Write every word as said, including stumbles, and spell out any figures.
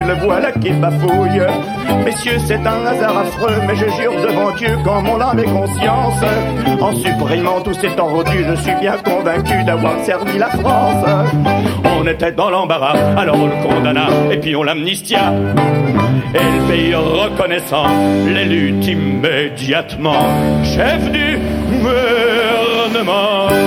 le voilà qui bafouille. Messieurs, c'est un hasard affreux, mais je jure devant Dieu qu'en mon âme et conscience, en supprimant tous ces tordus, je suis bien convaincu d'avoir servi la France. On était dans l'embarras, alors on le condamna, et puis on l'amnistia. Et le pays reconnaissant l'élut immédiatement chef du gouvernement.